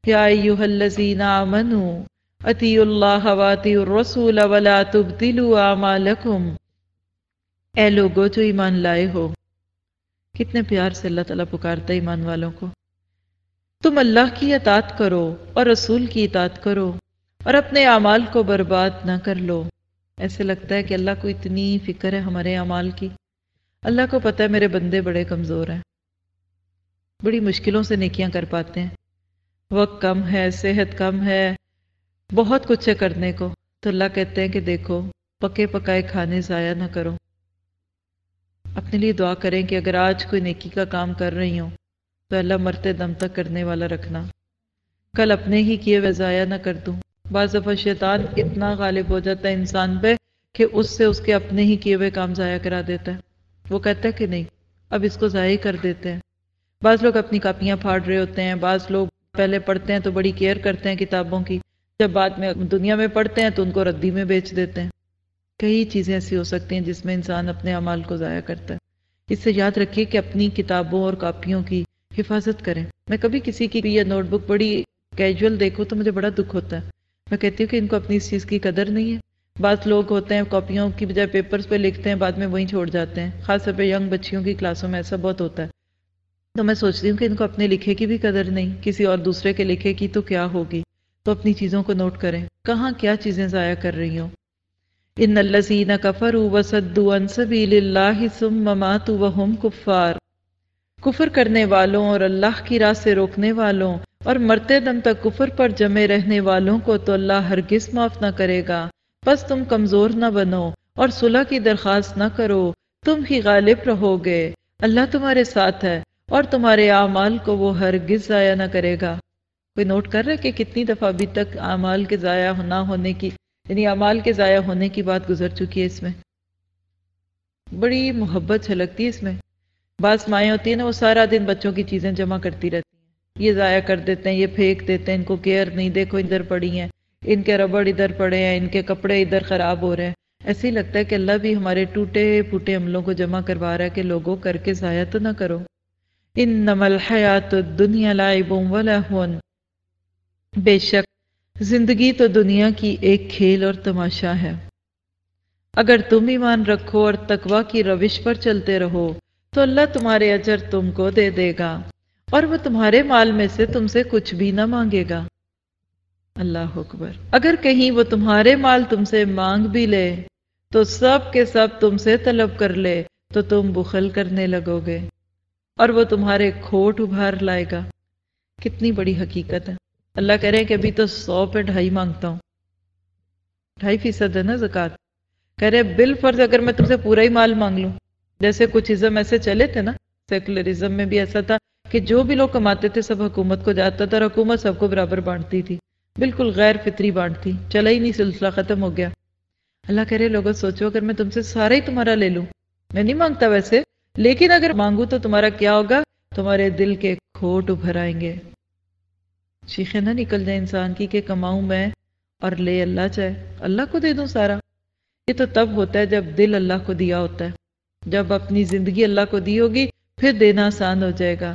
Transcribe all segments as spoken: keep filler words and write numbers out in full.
یا ایھا الذین آمنوا اطیعوا اللہ واطیعوا الرسول ولا تبطلوا اعمالکم، اے لوگو جو ایمان لائے ہو۔ کتنے پیار سے اللہ تعالیٰ پکارتا ہے ایمان والوں کو۔ تم اللہ کی اطاعت کرو اور رسول کی اطاعت کرو اور اپنے اعمال کو برباد نہ کر لو۔ ایسے لگتا ہے کہ اللہ کو اتنی فکر ہے ہمارے اعمال کی۔ اللہ کو پتہ ہے میرے بندے بڑے کمزور ہیں، بڑی مشکلوں سے نیکیاں کر پاتے ہیں، وقت کم ہے، صحت کم ہے، بہت کچھ ہے کرنے کو، تو اللہ کہتے ہیں کہ دیکھو پکے پکائے کھانے ضائع نہ کرو۔ اپنے لیے دعا کریں کہ اگر آج کوئی نیکی کا کام کر رہی ہوں تو اللہ مرتے دم تک کرنے والا رکھنا، کل اپنے ہی کیے ہوئے ضائع نہ کر دوں۔ بعض دفعہ شیطان اتنا غالب ہو جاتا ہے انسان پہ کہ اس سے اس کے اپنے ہی کیے ہوئے کام ضائع کرا دیتا ہے۔ وہ کہتا ہے کہ نہیں اب اس کو ضائع کر دیتے ہیں۔ بعض لوگ اپنی کاپیاں پھاڑ رہے ہوتے ہیں، بعض لوگ پہلے پڑھتے ہیں تو بڑی کیئر کرتے ہیں کتابوں کی، جب بعد میں دنیا میں پڑھتے ہیں تو ان کو ردی میں بیچ دیتے ہیں۔ کئی چیزیں ایسی ہو سکتی ہیں جس میں انسان اپنے اعمال کو ضائع کرتا ہے۔ اس سے یاد رکھیے کہ اپنی کتابوں اور کاپیوں کی حفاظت کریں۔ میں کبھی کسی کی یہ نوٹ بک بڑی کیجول دیکھوں تو مجھے بڑا دکھ ہوتا ہے۔ میں کہتی ہوں کہ ان کو اپنی اس چیز کی قدر نہیں ہے۔ بعض لوگ ہوتے ہیں کاپیوں کی بجائے پیپرز پہ لکھتے ہیں، بعد میں وہیں چھوڑ جاتے ہیں، خاص طور پہ ینگ بچیوں کی کلاسوں میں ایسا بہت ہوتا ہے۔ تو میں سوچتی ہوں کہ ان کو اپنے لکھے کی بھی قدر نہیں، کسی اور دوسرے کے لکھے کی تو کیا ہوگی۔ تو اپنی چیزوں کو نوٹ کریں کہاں کیا چیزیں ضائع کر رہی ہوں۔ ان الذین کفروا وصدوا عن سبیل اللہ ثم ماتوا وہم کفار، کفر کرنے والوں اور اللہ کی راہ سے روکنے والوں اور مرتے دم تک کفر پر جمے رہنے والوں کو تو اللہ ہرگز معاف نہ کرے گا۔ بس تم کمزور نہ بنو اور صلح کی درخواست نہ کرو، تم ہی غالب رہو گے، اللہ تمہارے ساتھ ہے اور تمہارے اعمال کو وہ ہرگز ضائع نہ کرے گا۔ کوئی نوٹ کر رہا ہے کہ کتنی دفعہ ابھی تک اعمال کے ضائع نہ ہونے کی، یعنی اعمال کے ضائع ہونے کی بات گزر چکی ہے۔ اس میں بڑی محبت چھلکتی ہے اس میں۔ بعض مائیں ہوتی ہیں نا، وہ سارا دن بچوں کی چیزیں جمع کرتی رہتی ہیں، یہ ضائع کر دیتے ہیں، یہ پھینک دیتے ہیں، ان کو کیئر نہیں، دیکھو ادھر پڑی ہیں، ان کے ربڑ ادھر پڑے ہیں، ان کے کپڑے ادھر خراب ہو رہے ہیں۔ ایسے ہی لگتا ہے کہ اللہ بھی ہمارے ٹوٹے پھوٹے عملوں کو جمع کروا رہا ہے کہ لوگوں کر کے ضائع تو نہ کرو۔ انما الحیات الدنیا لعب و لہو، بے شک زندگی تو دنیا کی ایک کھیل اور تماشا ہے۔ اگر تم ایمان رکھو اور تقوی کی روش پر چلتے رہو تو اللہ تمہارے اجر تم کو دے دے گا اور وہ تمہارے مال میں سے تم سے کچھ بھی نہ مانگے گا۔ اللہ اکبر۔ اگر کہیں وہ تمہارے مال تم سے مانگ بھی لے تو سب کے سب تم سے طلب کر لے تو تم بخل کرنے لگو گے اور وہ تمہارے کھوٹ ابھار لائے گا۔ کتنی بڑی حقیقت ہے۔ اللہ کہہ رہے ہیں کہ ابھی تو سو پہ ڈھائی مانگتا ہوں، ڈھائی فیصد ہے نا زکوٰۃ۔ کہہ رہے بالفرض اگر میں تم سے پورا ہی مال مانگ لوں، جیسے کچھ ازم ایسے چلے تھے نا، سیکولرزم میں بھی ایسا تھا کہ جو بھی لوگ کماتے تھے سب حکومت کو جاتا تھا اور حکومت سب کو برابر بانٹتی تھی، بالکل غیر فطری بانٹتی، چلا ہی نہیں، سلسلہ ختم ہو گیا۔ اللہ کہہ رہے لوگوں سوچو اگر میں تم سے سارا ہی تمہارا لے لوں، میں نہیں مانگتا ویسے، لیکن اگر مانگوں تو تمہارا کیا ہوگا؟ تمہارے دل کے کھوٹ ابھر آئیں گے، شیخیں نہ نکل جائیں انسان کی کہ کماؤں میں اور لے اللہ چاہے، اللہ کو دے دوں سارا۔ یہ تو تب ہوتا ہے جب دل اللہ کو دیا ہوتا ہے، جب اپنی زندگی اللہ کو دی ہوگی پھر دینا آسان ہو جائے گا۔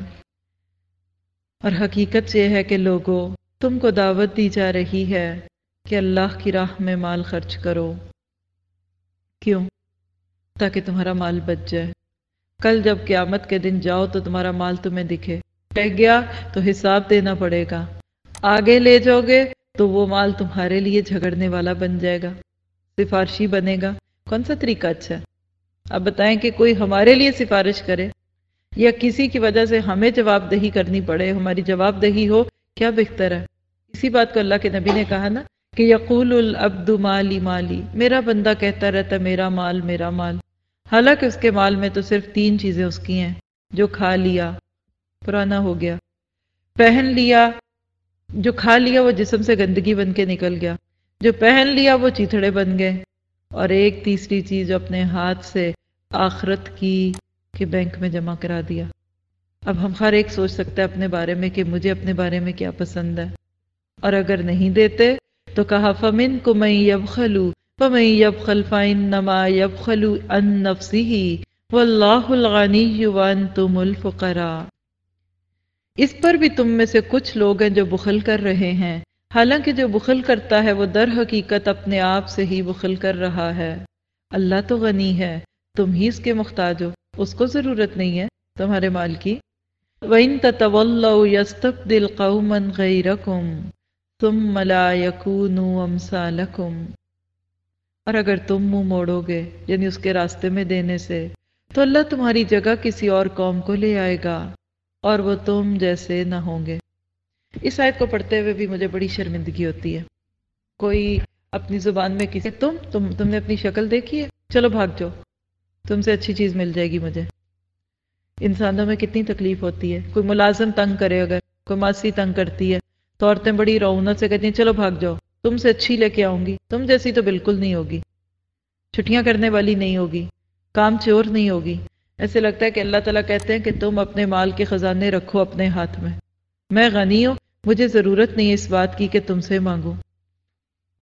اور حقیقت یہ ہے کہ لوگوں تم کو دعوت دی جا رہی ہے کہ اللہ کی راہ میں مال خرچ کرو۔ کیوں؟ تاکہ تمہارا مال بچ جائے، کل جب قیامت کے دن جاؤ تو تمہارا مال تمہیں دکھے، رہ گیا تو حساب دینا پڑے گا، آگے لے جاؤ گے تو وہ مال تمہارے لیے جھگڑنے والا بن جائے گا، سفارشی بنے گا۔ کون سا طریقہ اچھا ہے؟ اب بتائیں کہ کوئی ہمارے لیے سفارش کرے یا کسی کی وجہ سے ہمیں جواب دہی کرنی پڑے، ہماری جواب دہی ہو، کیا بہتر ہے؟ اسی بات کو اللہ کے نبی نے کہا نا کہ یقول العبد مالی مالی، میرا بندہ کہتا رہتا میرا مال میرا مال، حالانکہ اس کے مال میں تو صرف تین چیزیں اس کی ہیں، جو کھا لیا پرانا ہو گیا، پہن لیا، جو کھا لیا وہ جسم سے گندگی بن کے نکل گیا، جو پہن لیا وہ چیتھڑے بن گئے، اور ایک تیسری چیز جو اپنے ہاتھ سے آخرت کی کہ بینک میں جمع کرا دیا۔ اب ہم ہر ایک سوچ سکتا ہے اپنے بارے میں کہ مجھے اپنے بارے میں کیا پسند ہے، اور اگر نہیں دیتے تو کہا فَمِنْكُم مَن يَبْخَلُ وَمَن يَبْخَلْ فَإِنَّمَا يَبْخَلُ عَن نَّفْسِهِ وَاللَّهُ الْغَنِيُّ وَأَنْتُمُ الْفُقَرَاءُ۔ اس پر بھی تم میں سے کچھ لوگ ہیں جو بخل کر رہے ہیں، حالانکہ جو بخل کرتا ہے وہ در حقیقت اپنے آپ سے ہی بخل کر رہا ہے۔ اللہ تو غنی ہے، تم ہی اس کے محتاج ہو، اس کو ضرورت نہیں ہے تمہارے مال کی۔ وَإِن تَتَوَلَّوْا يَسْتَبْدِلْ قَوْمًا غَيْرَكُمْ ثُمَّ لَا يَكُونُوا أَمْثَالَكُمْ، اور اگر تم منہ موڑو گے یعنی اس کے راستے میں دینے سے، تو اللہ تمہاری جگہ کسی اور قوم کو لے آئے گا اور وہ تم جیسے نہ ہوں گے۔ اس آیت کو پڑھتے ہوئے بھی مجھے بڑی شرمندگی ہوتی ہے۔ کوئی اپنی زبان میں کسی تم تم تم نے اپنی شکل دیکھی ہے، چلو بھاگ جاؤ، تم سے اچھی چیز مل جائے گی مجھے۔ انسانوں میں کتنی تکلیف ہوتی ہے، کوئی ملازم تنگ کرے، اگر کوئی ماسی تنگ کرتی ہے تو عورتیں بڑی رعونت سے کہتی ہیں چلو بھاگ جاؤ، تم سے اچھی لے کے آؤں گی، تم جیسی تو بالکل نہیں ہوگی، چھٹیاں کرنے والی نہیں ہوگی، کام چور نہیں ہوگی۔ ایسے لگتا ہے کہ اللہ تعالیٰ کہتے ہیں کہ تم اپنے مال کے خزانے رکھو اپنے ہاتھ میں، میں غنی ہوں، مجھے ضرورت نہیں ہے اس بات کی کہ تم سے مانگوں۔